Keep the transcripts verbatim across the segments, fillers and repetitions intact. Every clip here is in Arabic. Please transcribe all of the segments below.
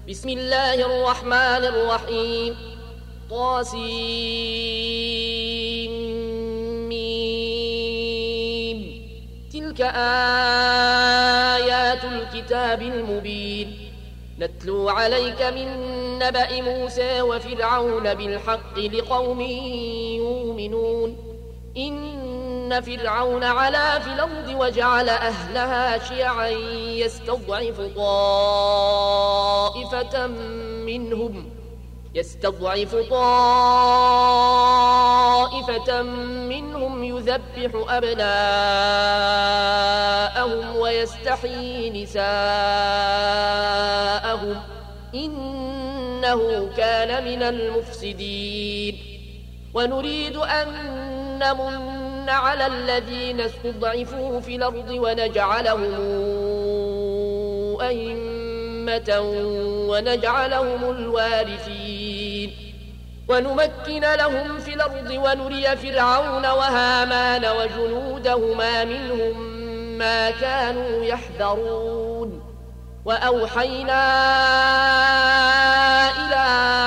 بسم الله الرحمن الرحيم. طاسيم. تلك آيات الكتاب المبين نتلو عليك من نبأ موسى وفرعون بالحق لقوم يؤمنون. إن فرعون علا في الأرض وجعل أهلها شيعا يستضعف طائفة منهم يستضعف طائفة منهم يذبح أبناءهم ويستحيي نساءهم إنه كان من المفسدين. ونريد أن نمن على الذين استضعفوا في الأرض ونجعلهم أئمة ونجعلهم الوارثين ونمكن لهم في الأرض ونري فرعون وهامان وجنودهما منهم ما كانوا يحذرون. وأوحينا إلى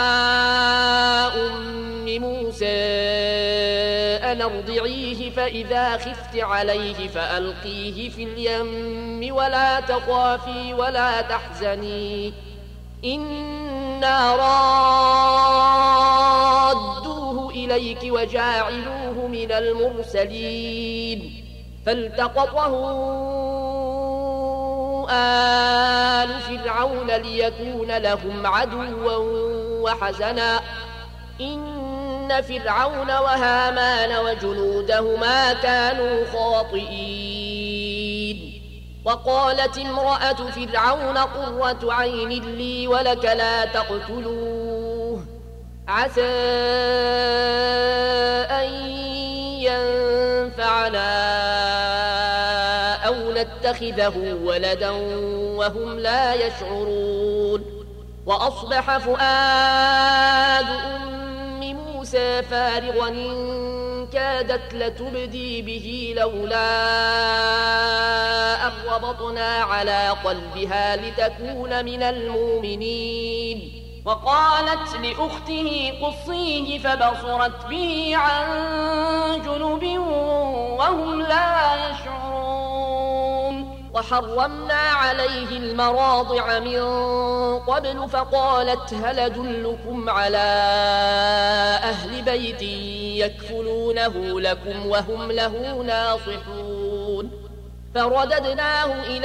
أم موسى أن ارضعيه فإذا خفت عليه فألقيه في اليم ولا تخافي ولا تحزني إنا رادوه إليك وجاعلوه من المرسلين. فالتقطه آل فرعون ليكون لهم عدوا وحزنا إن فرعون وهامان وجنودهما كانوا خاطئين. وقالت امرأة فرعون قرة عين لي ولك لا تقتلوه عسى أن ينفعنا أو نتخذه ولدا وهم لا يشعرون. وأصبح فؤاد أم موسى فارغا إن كادت لتبدي به لولا أن ربطنا على قلبها لتكون من المؤمنين. وقالت لأخته قصيه فبصرت به عن جنب وهم لا يشعرون. وحرمنا عليه المراضع من قبل فقالت هل أدلكم على أهل بيت يكفلونه لكم وهم له ناصحون. فرددناه إلى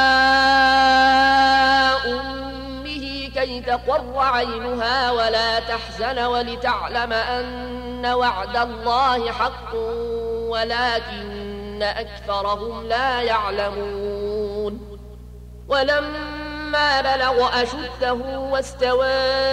أمه كي تقر عينها ولا تحزن ولتعلم أن وعد الله حق ولكن أكثرهم لا يعلمون. ولما بلغ أشده واستوى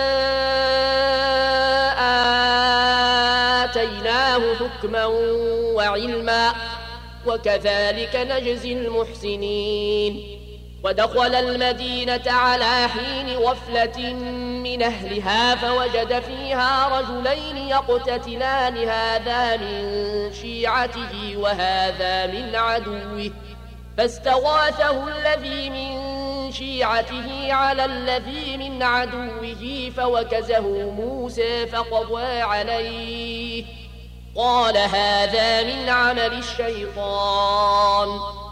آتيناه حكما وعلما وكذلك نجزي المحسنين. ودخل المدينة على حين غفلة من أهلها فوجد فيها رجلين يقتتلان هذا من شيعته وهذا من عدوه فاستغاثه الذي من شيعته على الذي من عدوه فوكزه موسى فقضى عليه قال هذا من عمل الشيطان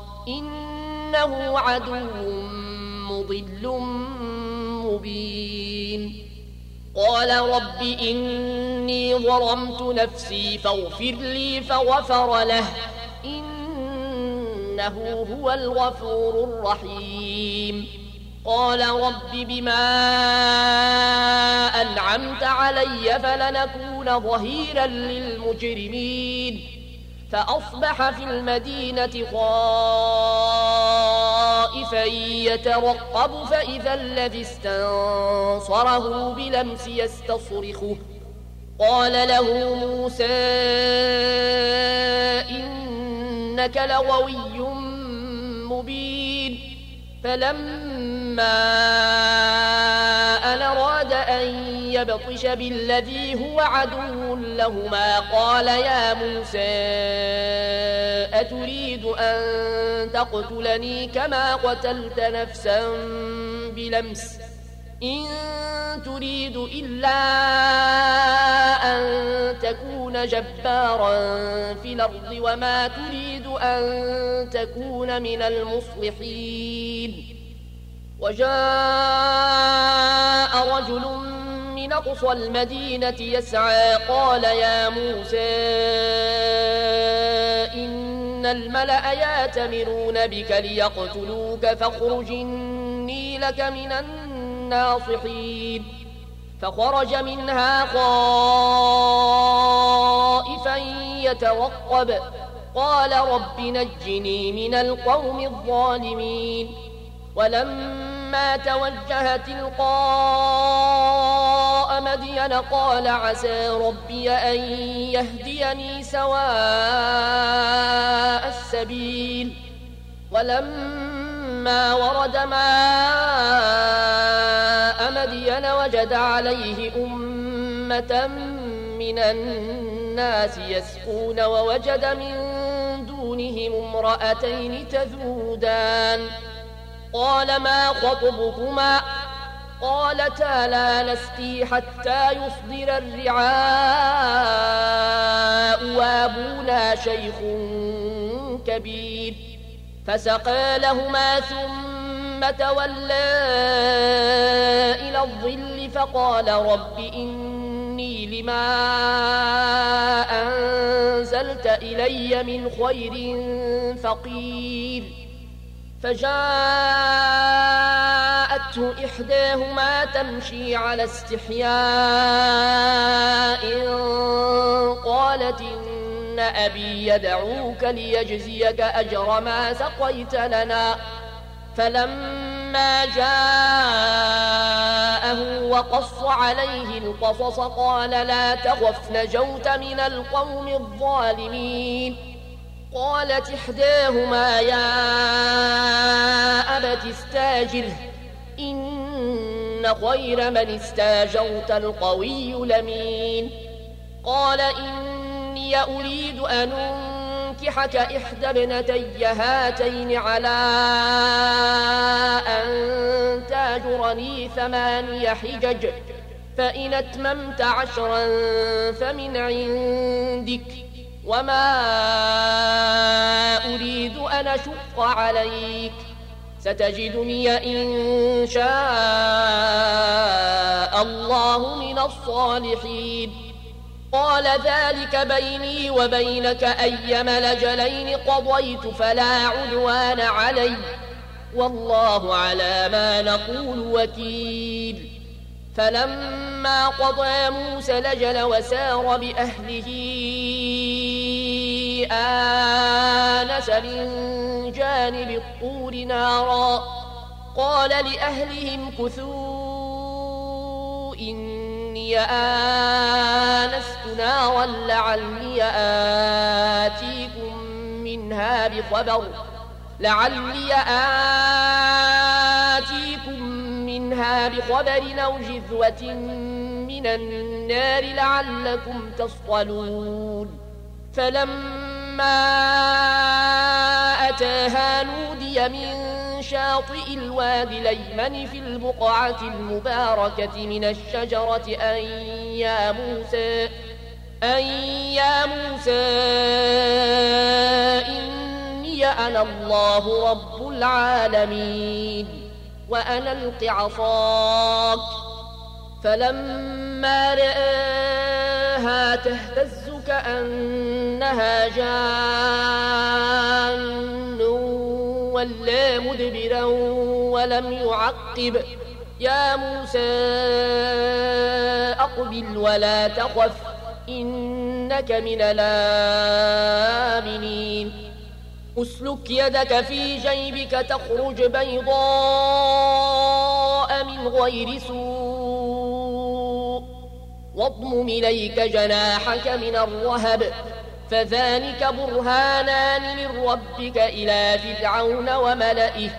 إنه عدو مضل مبين. قال رب إني ظلمت نفسي فاغفر لي فغفر له إنه هو الغفور الرحيم. قال رب بما أنعمت علي فلنكون ظهيرا للمجرمين. فأصبح في المدينة خائفا يترقب فإذا الذي استنصره بلمس يستصرخه. قال له موسى إنك لغوي مبين. فلما أن أراد أن يبطش بالذي هو عدو لهما قال يا موسى أتريد أن تقتلني كما قتلت نفسا بلمس إن تريد إلا أن تكون جبارا في الأرض وما تريد أن تكون من المصلحين. وجاء رجل من أقصى المدينة يسعى قال يا موسى إن الملأ يأتمرون بك ليقتلوك فاخرج إني لك من الناصحين. فخرج منها خائفا يترقب قال رب نجني من القوم الظالمين. ولما توجه تلقاء مدين قال عسى ربي أن يهديني سواء السبيل. ولما ورد ماء مدين وجد عليه أمة من الناس يسقون ووجد من دونهم امرأتين تذودان قال ما خطبكما قالتا لا نسقي حتى يصدر الرعاء وابونا شيخ كبير. فسقى لهما ثم تولى إلى الظل فقال رب إني لما أنزلت إلي من خير فقير. فجاءته إحداهما تمشي على استحياء قالت إن أبي يدعوك ليجزيك أجر ما سقيت لنا. فلما جاءه وقص عليه القصص قال لا تخف نجوت من القوم الظالمين. قالت إحداهما يا أبت استاجره إن خير من استاجرت القوي الأمين. قال إني أريد أن أنكحك إحدى ابنتي هاتين على أن تاجرني ثماني حجج فإن أتممت عشرا فمن عندك وما أريد أن أشق عليك ستجدني إن شاء الله من الصالحين. قال ذلك بيني وبينك أيما الأجلين قضيت فلا عدوان علي والله على ما نقول وكيل. فلما قضى موسى الأجل وسار بأهله آنس من جانب الطور نارا قال لأهلهم كثوا إني آنست نارا لعلي آتيكم منها بخبر لعلي آتيكم منها بخبر أو جذوة من النار لعلكم تصطلون. فلما أتاها نودي من شاطئ الوادي الأيمن في البقعة المباركة من الشجرة أن يا موسى أن يا موسى إني أنا الله رب العالمين وأنا ألق عصاك. فلما رآها تهتز كأنها جان ولا مدبرا ولم يعقب يا موسى أقبل ولا تخف إنك من الآمنين. أسلك يدك في جيبك تخرج بيضاء من غير سوء واضمم إليك جناحك من الرهب فذلك برهانان من ربك إلى فرعون وملئه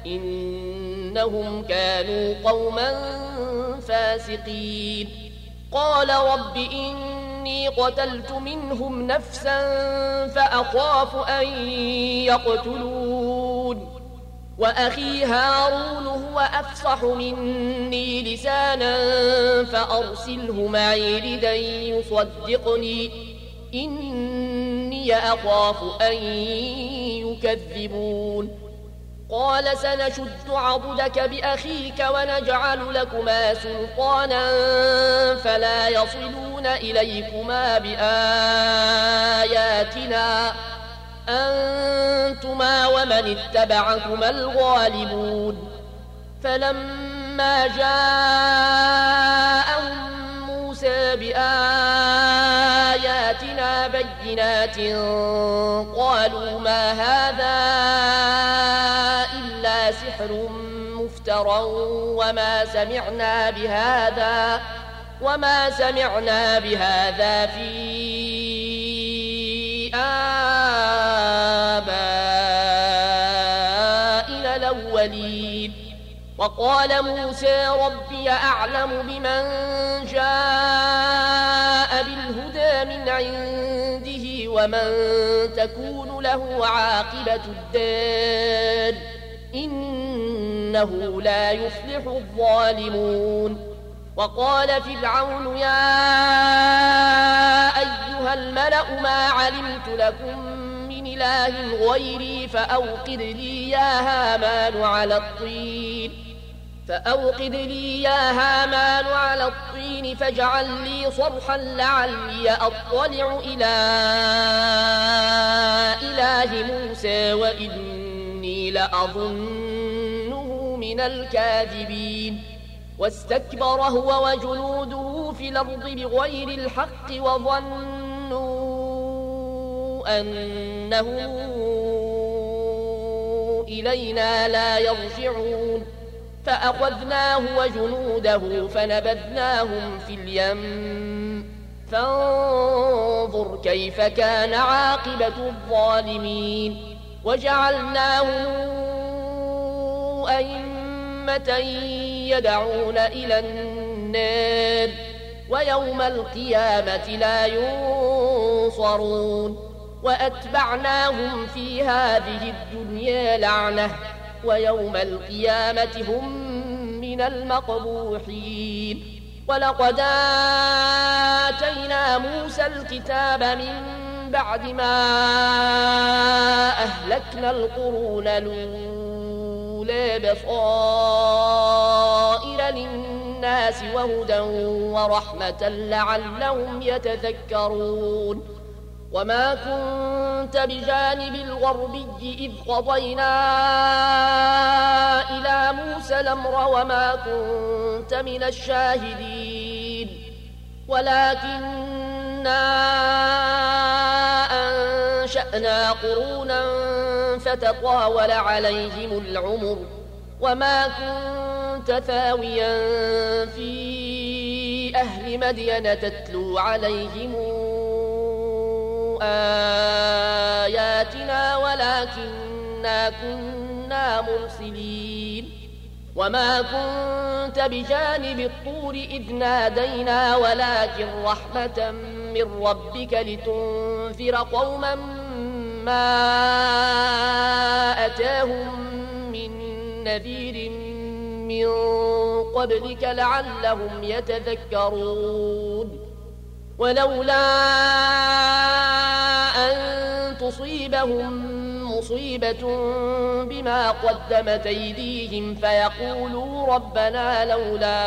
إنهم كانوا قوما فاسقين. قال رب إني قتلت منهم نفسا فأخاف أن يقتلون وأخي هارون هو أفصح مني لسانا فأرسله معي ردا يصدقني إني أخاف أن يكذبون قال سنشد عضدك بأخيك ونجعل لكما سلطانا فلا يصلون إليكما بآياتنا أنتما ومن اتبعكما الغالبون فلما جاءهم موسى بآياتنا بينات قالوا ما هذا إلا سحر مفترى وما سمعنا بهذا وما سمعنا بهذا في آبائنا الأولين وقال موسى ربي أعلم بمن جاء بالهدى من عنده ومن تكون له عاقبة الدار إنه لا يفلح الظالمون وقال فرعون يا أيها الملأ ما علمت لكم من إله غيري فأوقد لي يا هامان على الطين فأوقد لي يا هامان على الطين فاجعل لي صرحا لعلي أطلع إلى إله موسى وإني لأظنه من الكاذبين واستكبر هو وجنوده في الأرض بغير الحق وظنوا أنهم إلينا لا يرجعون فأخذناه وجنوده فنبذناهم في اليم فانظر كيف كان عاقبة الظالمين وجعلناهم أئمة يدعون إلى النار ويوم القيامة لا ينصرون وأتبعناهم في هذه الدنيا لعنة ويوم القيامة هم من المقبوحين ولقد آتينا موسى الكتاب من بعد ما أهلكنا القرون الأولى بصائر للناس وهدى ورحمة لعلهم يتذكرون وما كنت بجانب الغربي إذ قضينا إلى موسى الأمر وما كنت من الشاهدين ولكننا أنشأنا قرونا فتطاول عليهم العمر وما كنت ثاويا في أهل مدين تتلو عليهم آياتنا ولكننا كنا مرسلين وما كنت بجانب الطور إذ نادينا ولكن رحمة من ربك لتنذر قوما ما أتاهم من نذير من قبلك لعلهم يتذكرون ولولا أن تصيبهم مصيبة بما قدمت أيديهم فيقولوا ربنا لولا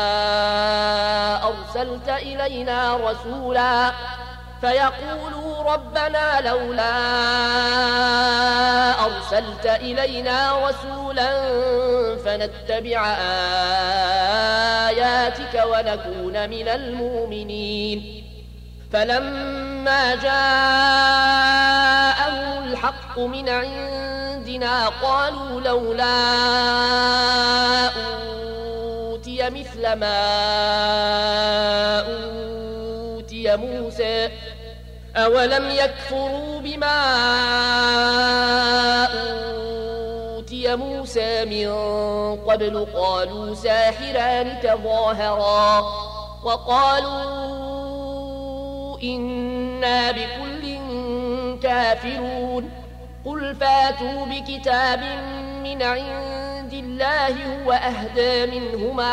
أرسلت إلينا رسولا فيقولوا ربنا لولا أرسلت إلينا رسولا فنتبع آياتك ونكون من المؤمنين فلما جاءهم الحق من عندنا قالوا لولا أوتي مثل ما أوتي موسى أولم يكفروا بما أوتي موسى من قبل قالوا ساحران تظاهرا وقالوا إنا بكل كافرون قل فاتوا بكتاب من من عند الله هو أهدى منهما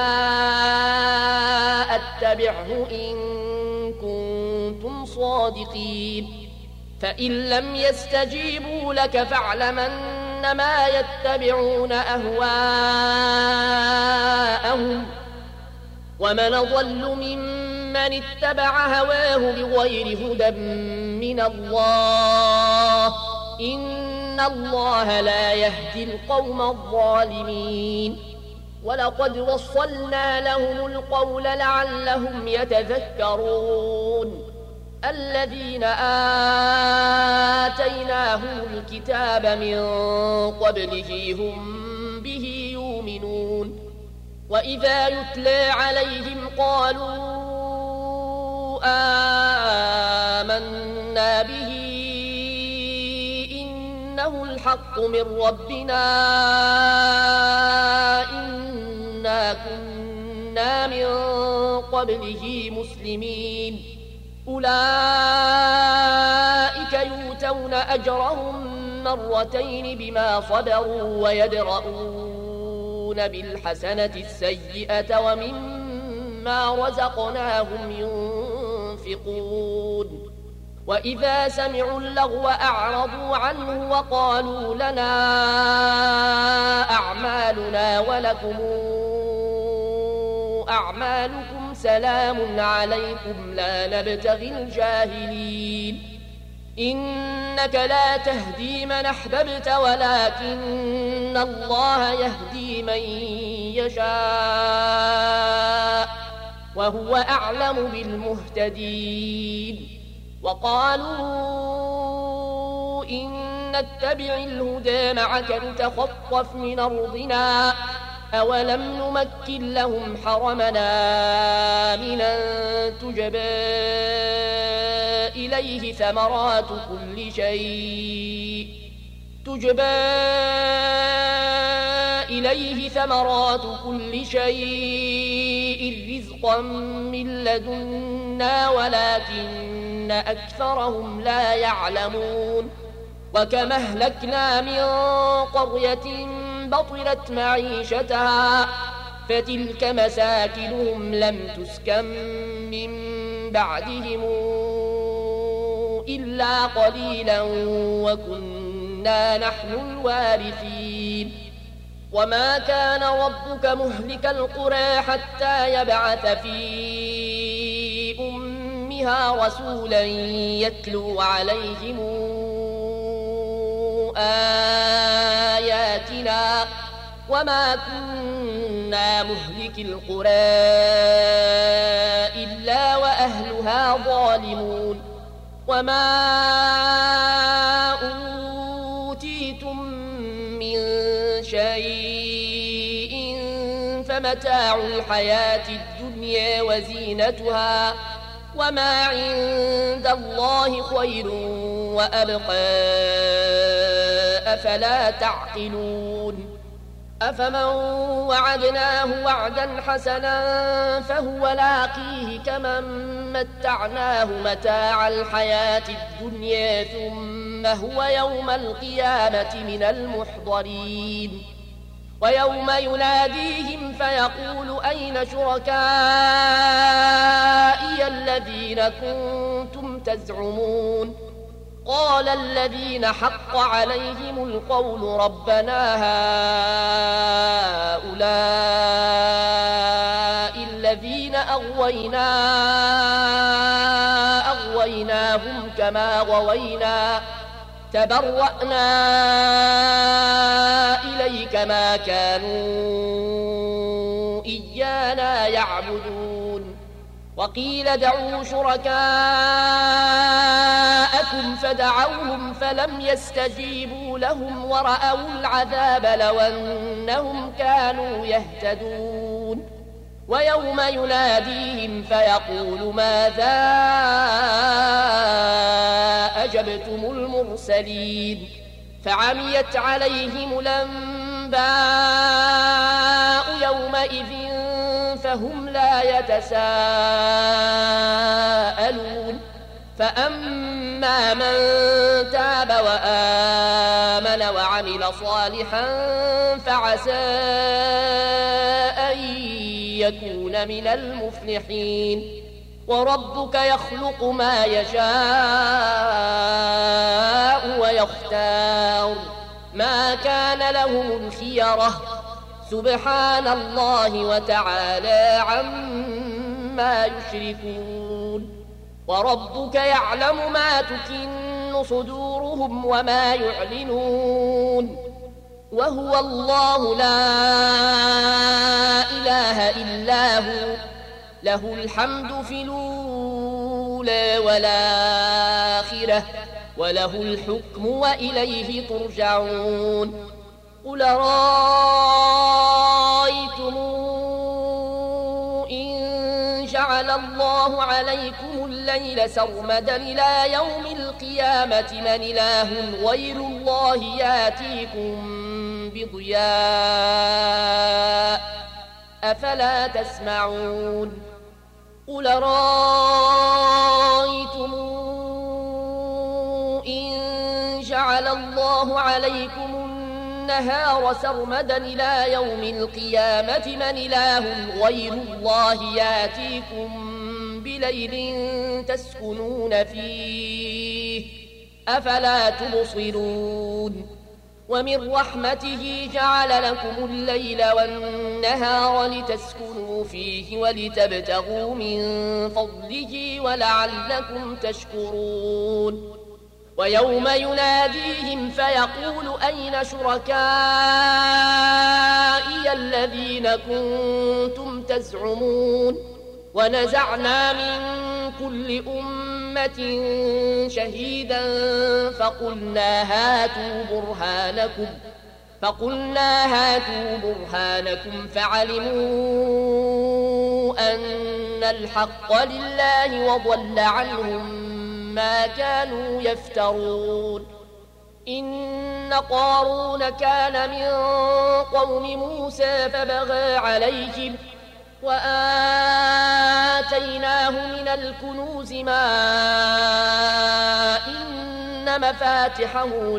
أتبعه إن كنتم صادقين فإن لم يستجيبوا لك فاعلم أنما يتبعون أهواءهم ومن أضل ممن اتبع هواه بغير هدى من الله إن الله لا يهدي القوم الظالمين ولقد وصلنا لهم القول لعلهم يتذكرون الذين آتيناهم الكتاب من قبله هم به يؤمنون وإذا يتلى عليهم قالوا آمنا به إنه الحق من ربنا إنا كنا من قبله مسلمين أولئك يؤتون أجرهم مرتين بما صبروا ويدرؤون بالحسنة السيئة ومما رزقناهم ينفقون وإذا سمعوا اللغو أعرضوا عنه وقالوا لنا أعمالنا ولكم أعمالكم سلام عليكم لا نبتغي الجاهلين إنك لا تهدي من أحببت ولكن الله يهدي من يشاء وهو أعلم بالمهتدين وقالوا إن نتبع الهدى معك نتخطف من أرضنا أولم نمكن لهم حرمنا آمنا تجبى إليه ثمرات كل شيء تجبى إليه ثمرات كل شيء رزقا من لدنا ولكن أكثرهم لا يعلمون وكم أهلكنا من قرية بطرت معيشتها فتلك مساكنهم لم تسكن من بعدهم إلا قليلا وكنا نحن الوارثين وما كان ربك مهلك القرى حتى يبعث في أمها رسولا يتلو عليهم آياتنا وما كنا مهلك القرى إلا وأهلها ظالمون وما أوتيتم من شيء فمتاع الحياة الدنيا وزينتها وما عند الله خير وأبقى أفلا تعقلون أفمن وعدناه وعدا حسنا فهو لاقيه كمن متعناه متاع الحياة الدنيا ثم هو يوم القيامة من المحضرين ويوم يناديهم فيقول أين شركائي الذين كنتم تزعمون قال الذين حق عليهم القول ربنا هؤلاء الذين أغوينا أغويناهم كما غوينا تبرأنا إليك ما كانوا إيانا يعبدون وقيل ادعوا شركاءكم فدعوهم فلم يستجيبوا لهم ورأوا العذاب لو أنهم كانوا يهتدون ويوم يناديهم فيقول ماذا أجبتم المرسلين فعميت عليهم الأنباء يومئذ فهم لا يتساءلون فأما من تاب وآمن وعمل صالحا فعسى أن يكون من المفلحين وربك يخلق ما يشاء ويختار ما كان لهم الخيرة سبحان الله وتعالى عما يشركون وربك يعلم ما تكن صدورهم وما يعلنون وهو الله لا إله إلا هو له الحمد في الأولى والآخرة وله الحكم وإليه ترجعون قل رأيتم إن جعل الله عليكم الليل سرمدا إلى يوم القيامة من إله غير الله ياتيكم بضياء أفلا تسمعون قل رأيتم إن جعل الله عليكم النهار سرمدا إلى يوم القيامة من إله غير الله ياتيكم بليل تسكنون فيه أفلا تبصرون ومن رحمته جعل لكم الليل والنهار لتسكنوا فيه ولتبتغوا من فضله ولعلكم تشكرون ويوم يناديهم فيقول أين شركائي الذين كنتم تزعمون ونزعنا من كل أمة شهيدا فقلنا هاتوا برهانكم فقلنا هاتوا برهانكم فعلموا أن الحق لله وضل عنهم ما كانوا يفترون إن قارون كان من قوم موسى فبغى عليهم وآتيناه من الكنوز ما إن مفاتحه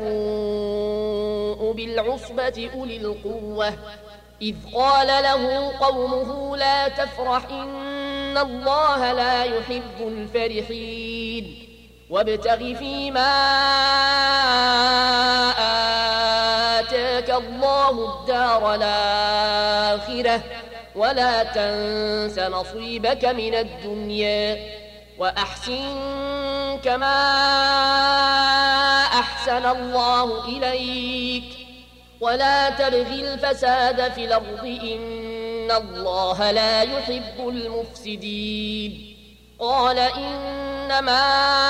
لتنوء بالعصبة أولي القوة إذ قال له قومه لا تفرح إن الله لا يحب الفرحين وابتغ فيما آتاك الله الدار الآخرة ولا تنس نصيبك من الدنيا وأحسن كما أحسن الله إليك ولا تبغ الفساد في الأرض إن الله لا يحب المفسدين قال إنما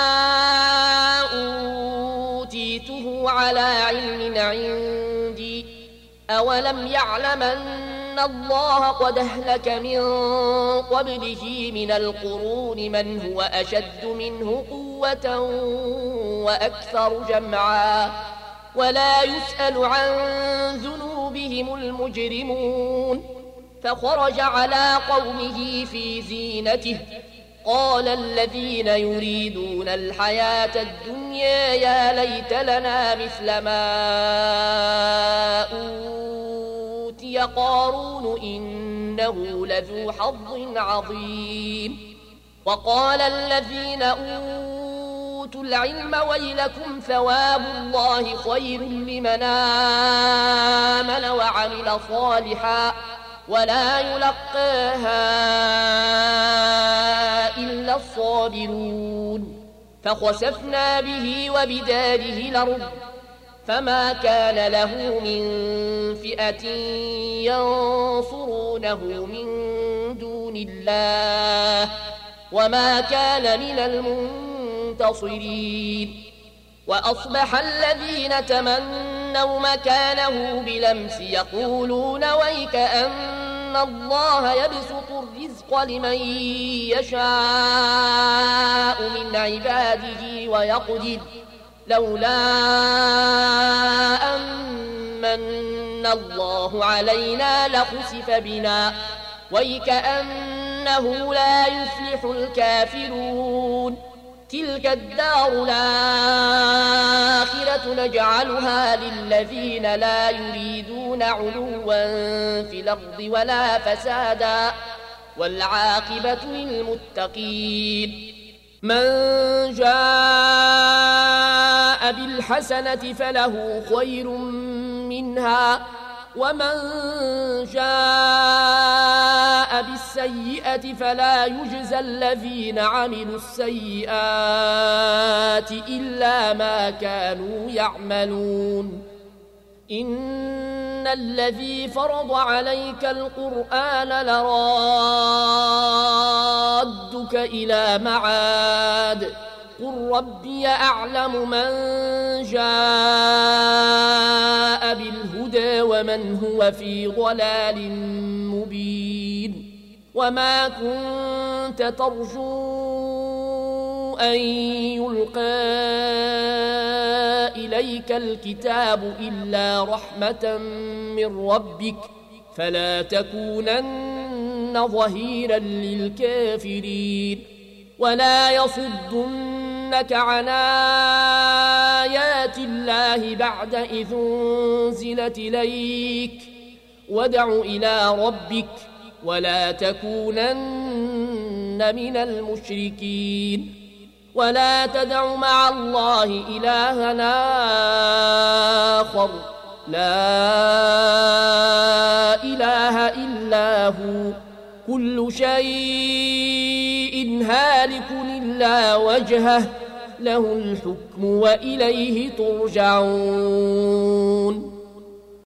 أوتيته على علم عندي أولم يعلم أن الله قد أهلك من قبله من القرون من هو أشد منه قوة وأكثر جمعا ولا يسأل عن ذنوبهم المجرمون فخرج على قومه في زينته قال الذين يريدون الحياة الدنيا يا ليت لنا مثل ما أوتي قارون إنه لذو حظ عظيم وقال الذين أوتوا العلم ويلكم ثواب الله خير لمن آمن وعمل صالحا ولا يلقاها إلا الصابرون فخسفنا به وبداره الأرض فما كان له من فئة ينصرونه من دون الله وما كان من المنتصرين وأصبح الذين تمنوا مكانه بلمس يقولون ويك أن الله يبسط الرزق لمن يشاء من عباده ويقدر لولا أمن الله علينا لخسف بنا ويك أنه لا يفلح الكافرون تلك الدار الآخرة نجعلها للذين لا يريدون علوا في الأرض ولا فسادا والعاقبة للمتقين من جاء بالحسنة فله خير منها ومن جاء بالسيئة فلا يجزى الذين عملوا السيئات إلا ما كانوا يعملون إن الذي فرض عليك القرآن لرادك إلى معاد قل ربي أعلم من جاء بالهدى ومن هو في ضلال مبين وما كنت ترجو أن يلقى إليك الكتاب إلا رحمة من ربك فلا تكونن ظهيرا للكافرين ولا يصدنك عن آيات الله بعد إذ أنزلت إليك وادع إلى ربك ولا تكونن من المشركين ولا تدع مع الله إلهنا آخر لا إله إلا هو كل شيء هالك إلا وجهه له الحكم وإليه ترجعون